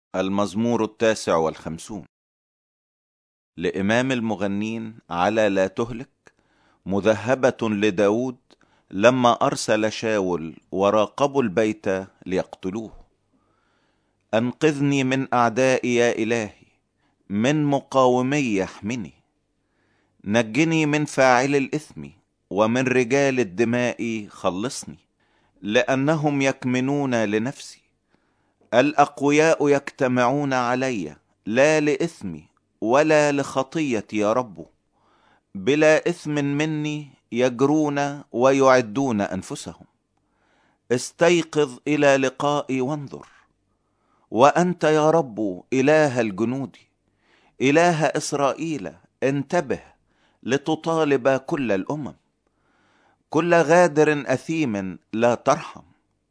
المزمور 59. لإمام المغنين على لا تهلك، مذهبة لداود لما أرسل شاول وراقبوا البيت ليقتلوه. أنقذني من أعدائي يا إلهي، من مقاومي يحمني. نجني من فاعل الإثم، ومن رجال الدماء خلصني، لأنهم يكمنون لنفسي. الأقوياء يجتمعون علي، لا لإثمي ولا لخطيتي يا رب. بلا إثم مني يجرون ويعدون أنفسهم. استيقظ إلى لقائي وانظر، وأنت يا رب إله الجنود، إله إسرائيل، انتبه لتطالب كل الأمم. كل غادر أثيم لا ترحم.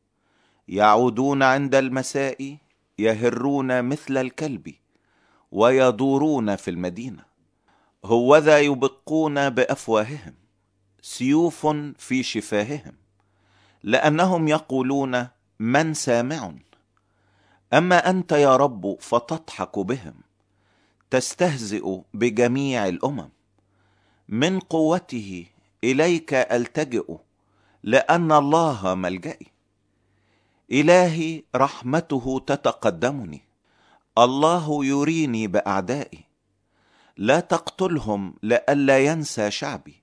يعودون عند المساء، يهرون مثل الكلب، ويدورون في المدينة. هوذا يبقون بأفواههم، سيوف في شفاههم، لأنهم يقولون: من سامع؟ أما أنت يا رب فتضحك بهم، تستهزئ بجميع الأمم. من قوته إليك ألتجئ، لأن الله ملجئي. إلهي رحمته تتقدمني، الله يريني بأعدائي. لا تقتلهم لئلا ينسى شعبي.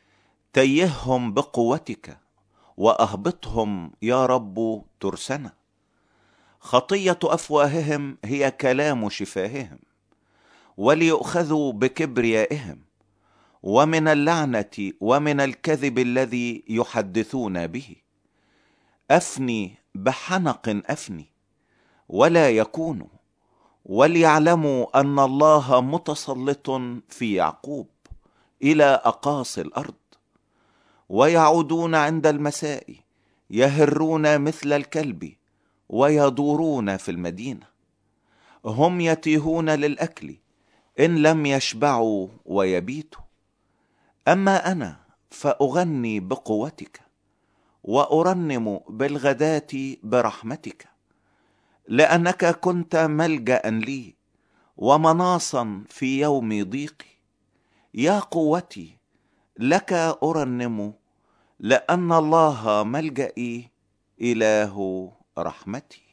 تيههم بقوتك، وأهبطهم يا رب ترسنا. خطية أفواههم هي كلام شفاههم، وليؤخذوا بكبريائهم، ومن اللعنة ومن الكذب الذي يحدثون به. أفني بحنق أفني، ولا يكون، وليعلموا أن الله متسلط في يعقوب إلى أقاصي الأرض. ويعودون عند المساء، يهرون مثل الكلب، ويدورون في المدينة. هم يتيهون للأكل إن لم يشبعوا ويبيتوا. أما أنا فأغني بقوتك، وأرنم بالغداة برحمتك، لأنك كنت ملجأ لي ومناصا في يوم ضيقي. يا قوتي، لك أرنم، لأن الله ملجئي، إله رحمتي.